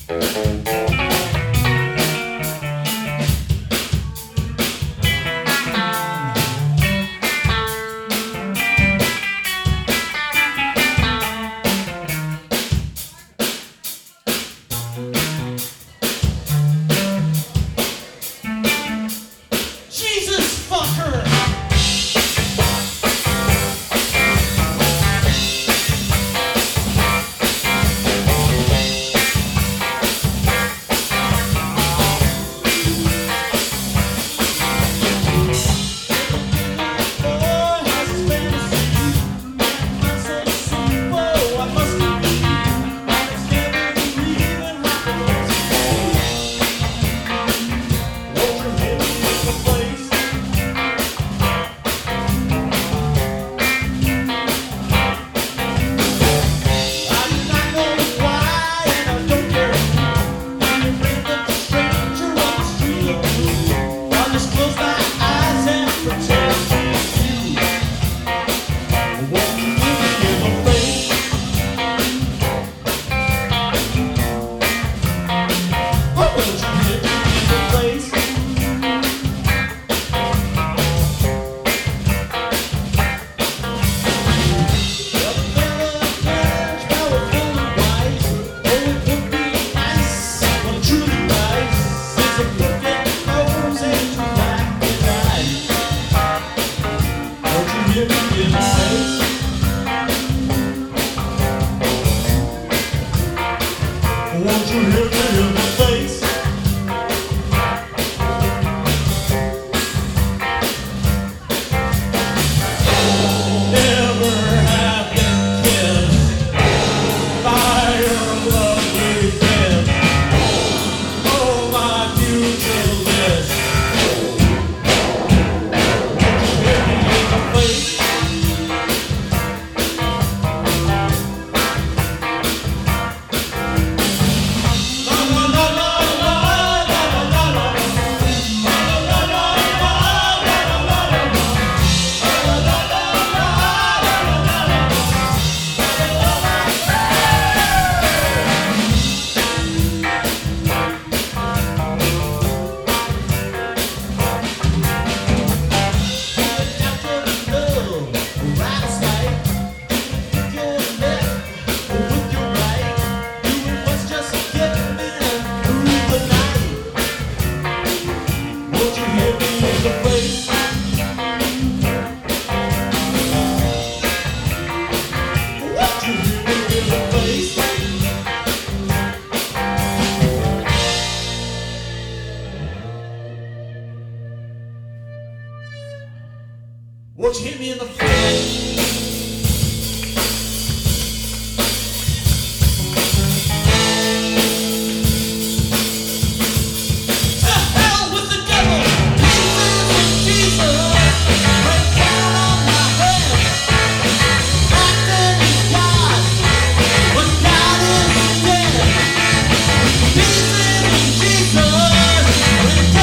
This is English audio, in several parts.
Won't you hit me in the face?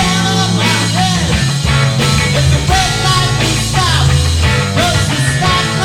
Stop!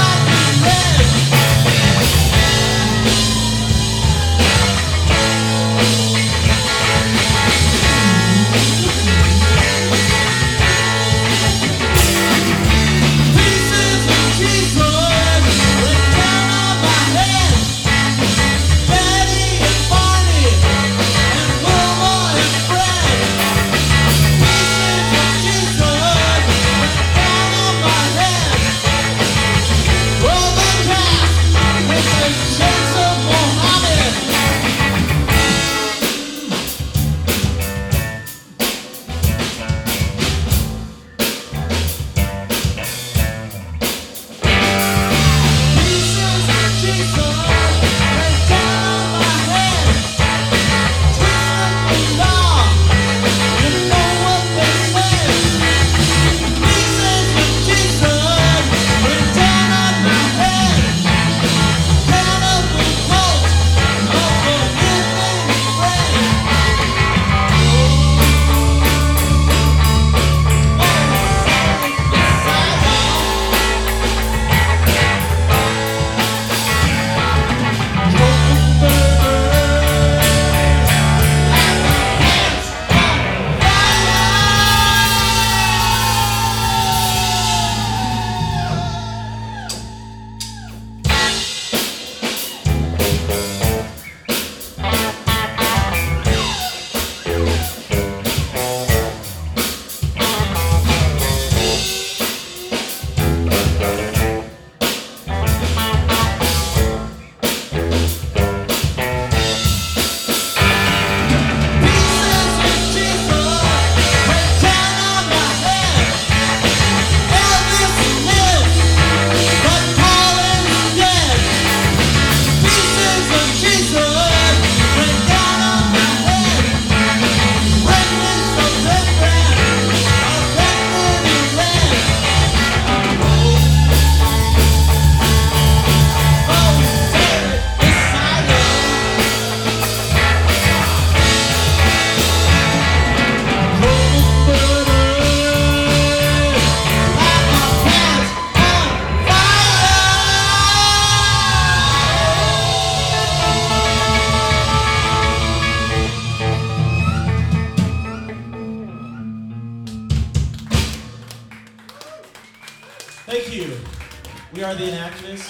Thank you. We are the Inactivists.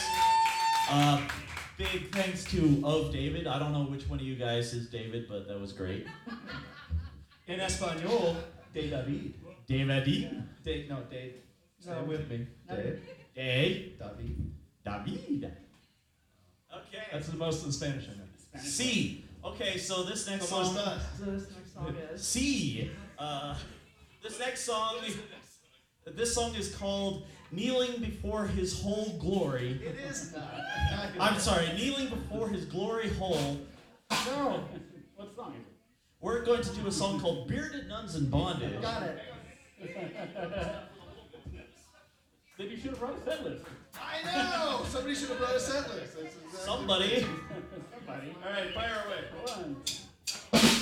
Big thanks to Of David. I don't know which one of you guys is David, but that was great. In Espanol, de David. David. Dave, no, Dave. Say it with me. No. Dave. Dave. David. David. Okay. That's the most in Spanish I know. C. Okay, so this next Como song. estás? So this next song is. C. This next song. This song is called "Kneeling Before His Whole Glory." It is not. I'm sorry, "Kneeling Before His Glory Hole." No. What song is it? We're going to do a song called "Bearded Nuns in Bondage." Got it. Then you should have brought a set list. I know! Somebody should have brought a set list. That's exactly Somebody. Somebody. All right, fire away. One.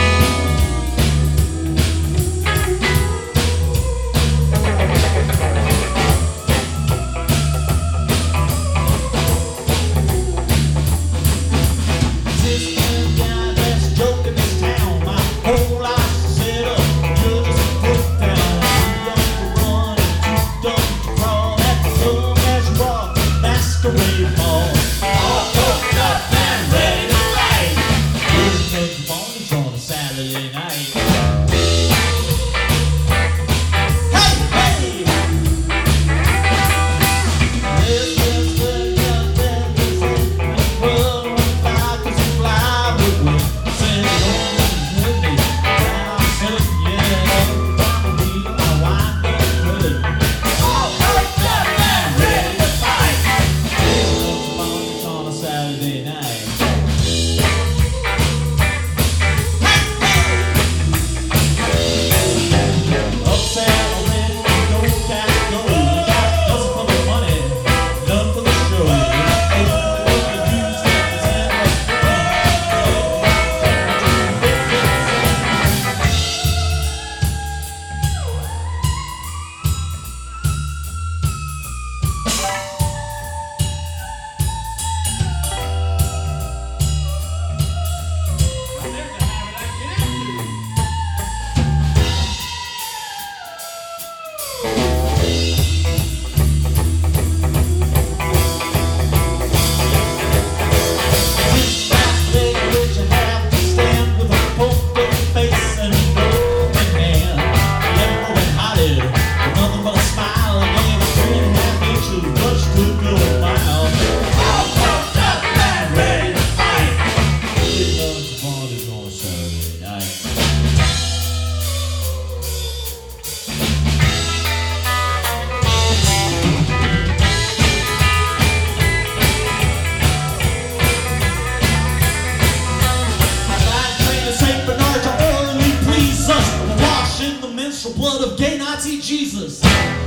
Blood of gay Nazi Jesus.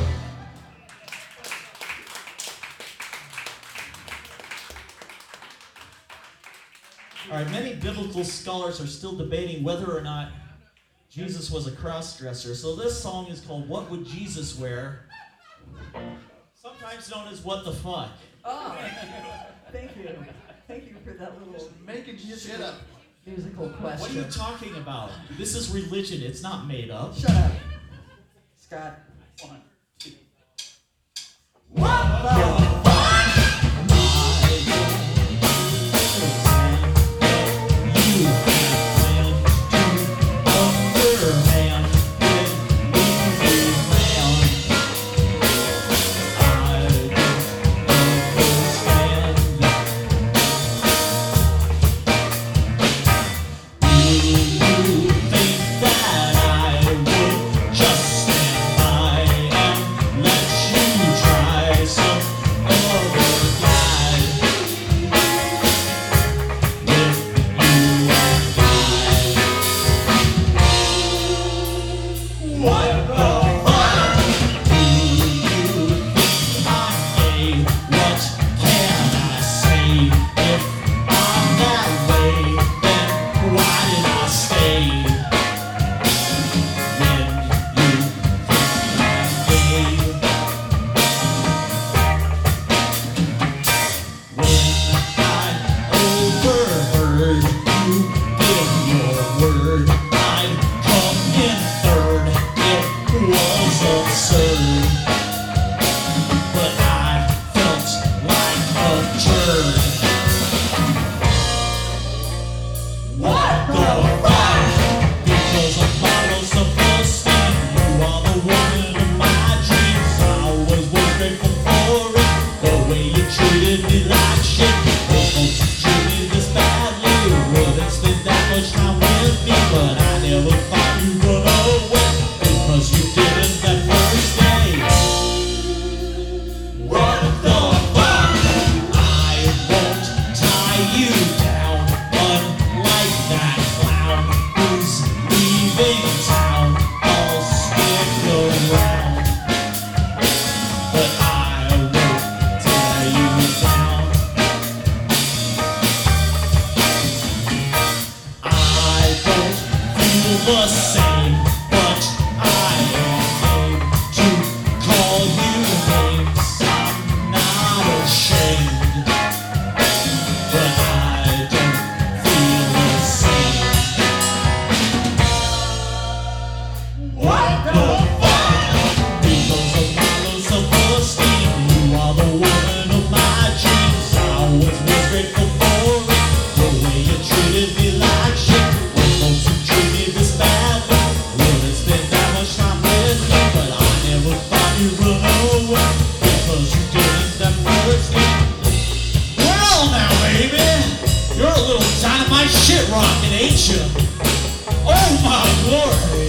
All right, many biblical scholars are still debating whether or not Jesus was a cross-dresser. So this song is called "What Would Jesus Wear?" Sometimes known as "What the Fuck." Oh, thank you. Thank you for that little Making shit up. musical What are question. you talking about? This is religion. It's not made up. Shut up, Scott. One. Two. What the? Just stand by and let you try some never thought you'd run away because you didn't that first day. What the fuck? I won't tie you down, unlike that clown who's leaving town. I'll stick around, but I won't tie you down. I don't feel the same, but I am made to call you names. I'm not ashamed, but I don't feel the same. What the fuck? Because of my low self-esteem, you are the woman of my dreams. I was most grateful for it, the way you treated me like shit. When folks who treat me this badly wouldn't spend that much time with me, but I never thought you'd run away because you didn't that first day. Well now, baby, you're a little dynamite shit rockin', ain't you? Oh my glory.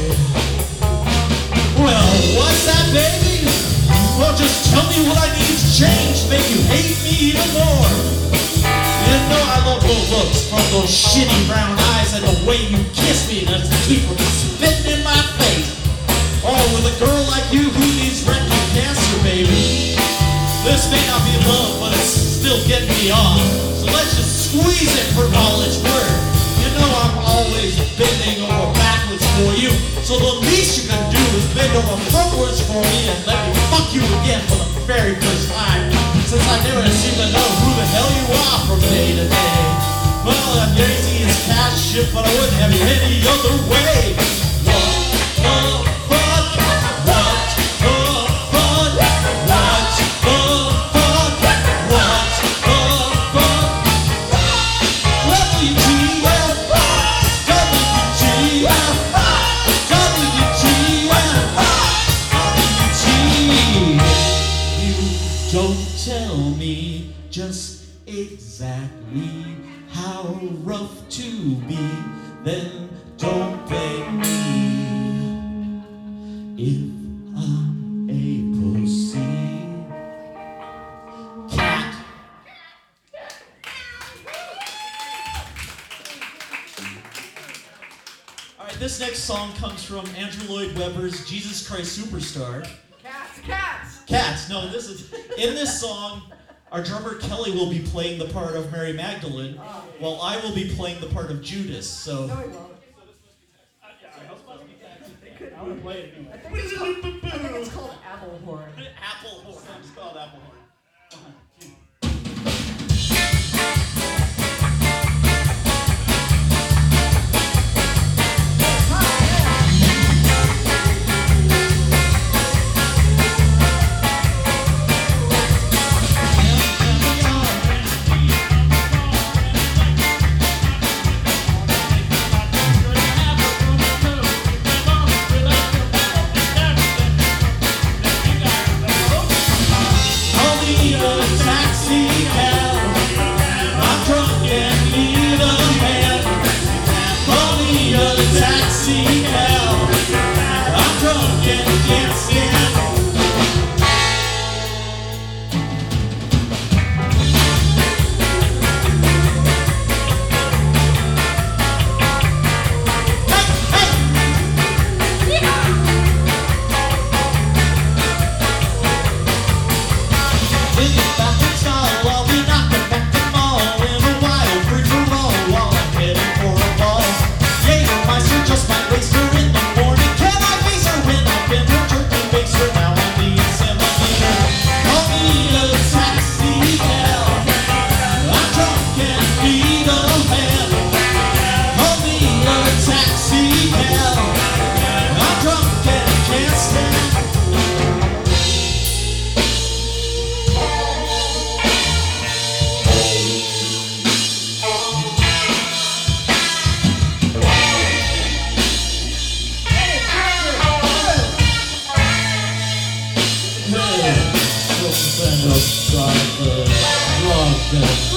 Well, what's that, baby? Well, just tell me what I need to change to make you hate me even more. You know I love those looks from those shitty brown eyes and the way you kiss me to keep from spitting in my face. Oh, with a girl like you who needs rectal cancer, baby. This may not be love, but it's still getting me on. So let's just squeeze it for all it's worth. You know I'm always bending over backwards for you, so the least you can do is bend over frontwards for me and let me fuck you again for the very first time, since I never seem to know who the hell you are from day to day. Well, I'm lazy as cash shit, but I wouldn't have you any other way. What the fuck? What the fuck? What the fuck? What the fuck? WTF? WTF? WTF? You don't tell me just exactly how rough to be, then don't beg me if I'm a pussy cat. Alright, this next song comes from Andrew Lloyd Webber's Jesus Christ Superstar. Cats, cats. Cats, no, this is, in this song, our drummer Kelly will be playing the part of Mary Magdalene, while I will be playing the part of Judas, so. No, he won't. I want to play it. I think it's called apple horn. Apple horn, it's called apple horn.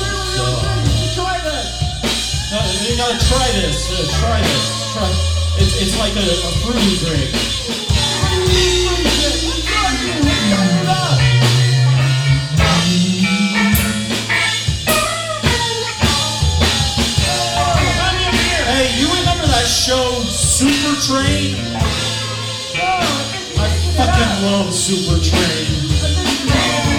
You gotta try this. Try this. It's like a fruity drink. Hey, you remember that show Super Train? I fucking love Super Train.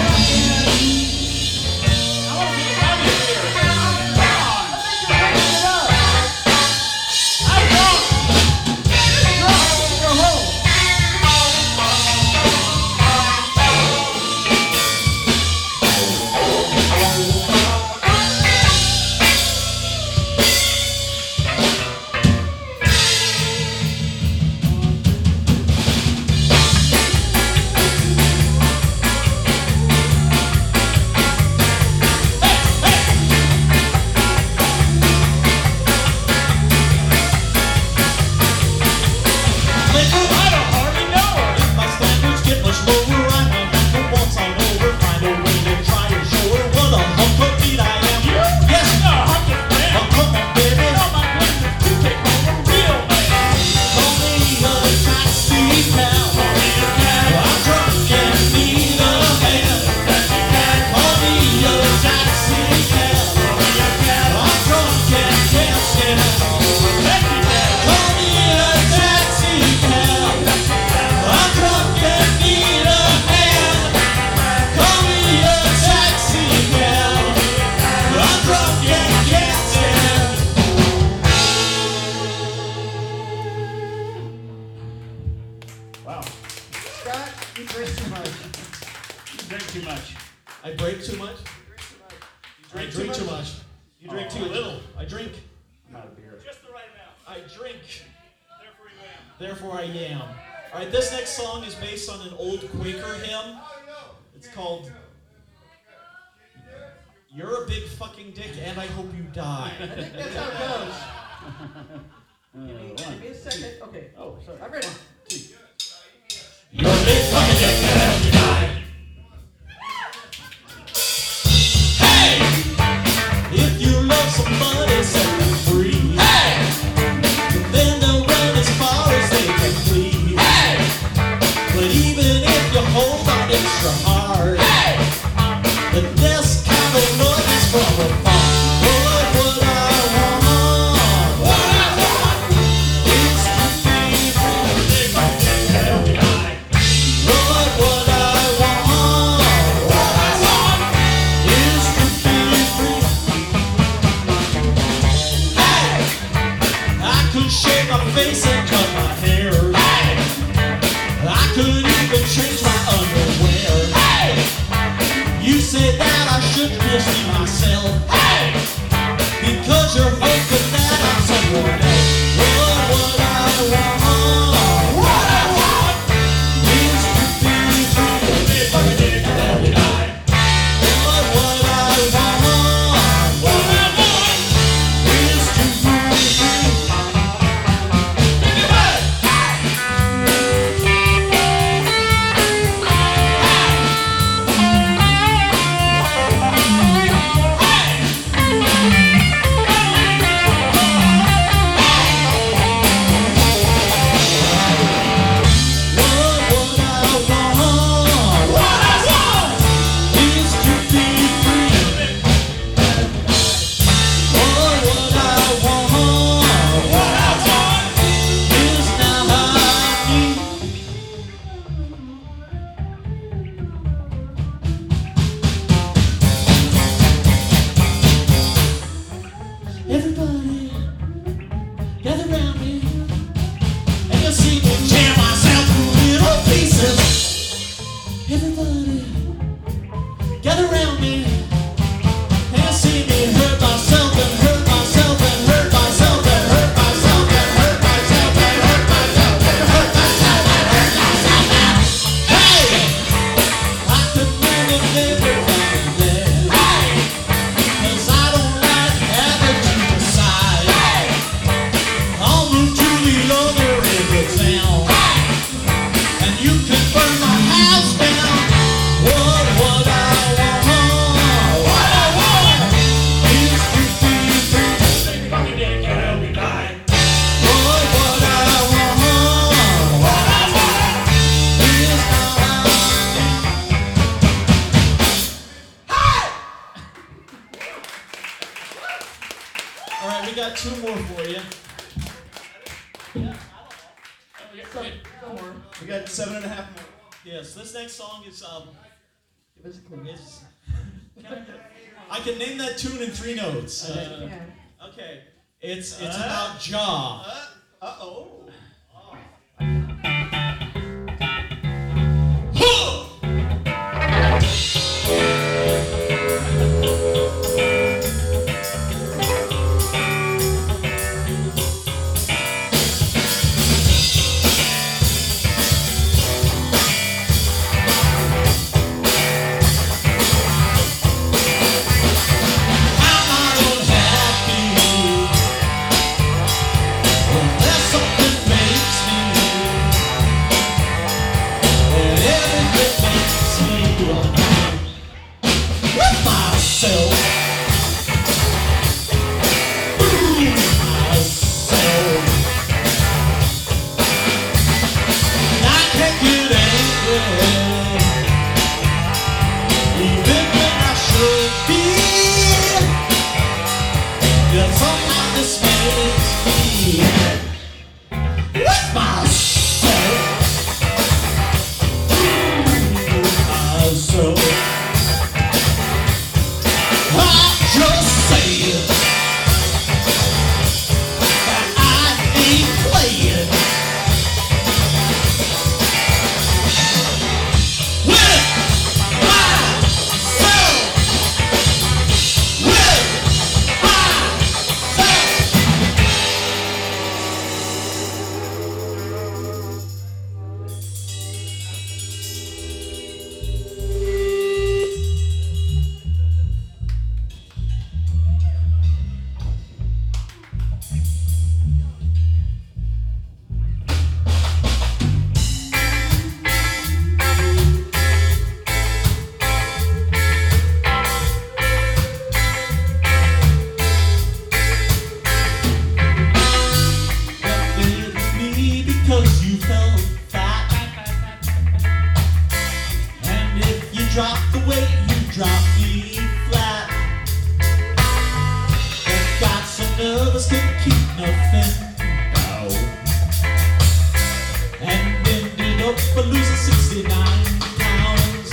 Wow. Scott, you drink too much. You drink too much. I break too much? I drink too much. You drink too little. I drink. I'm out of beer. Just the right amount. I drink. Therefore you am. Therefore I am. Alright, this next song is based on an old Quaker hymn. It's called You're a Big Fucking Dick and I Hope You Die. I think that's how it goes. Give me a second. Okay. Oh, sorry. I'm ready. You're a big fucking dick and I hope you die. Hey! If you love somebody, set them free. Hey! Then they'll run as far as they can flee. Hey! But even if you hold on extra hard, hey! The best kind of love is from afar. What I want, is to be free. Lord, what I want is to be free. Hey! I could shave my face and cut my hair. Hey! I could even change my underwear. Hey! You say that I should just be myself. Hey! Because you're hoping that I'm someone else. Lord, what I want is to be free. Lord, what I want is to be free. two more for you. Some more. We got 7.5 more. Yes, this next song is Give us a clue. is I can name that tune in 3 notes. Yeah. Okay, it's about Jaw. Uh-oh. Drop the weight, you drop me flat. But got so nervous, couldn't keep nothing down. And ended up by losing 69 pounds.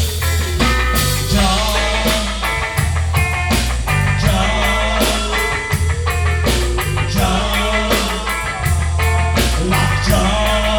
Jaw, lockjaw.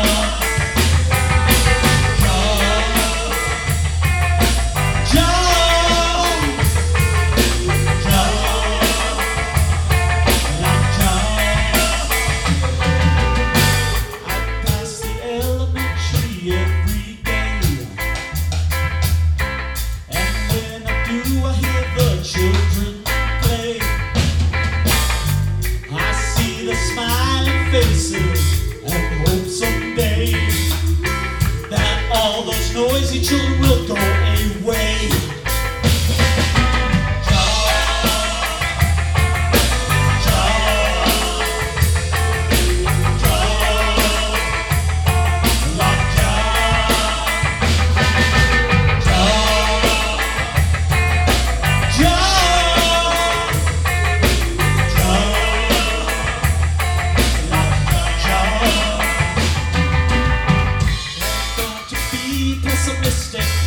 Noisy children will go away. Pessimistic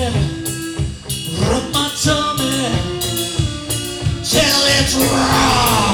rub my tummy till it's raw.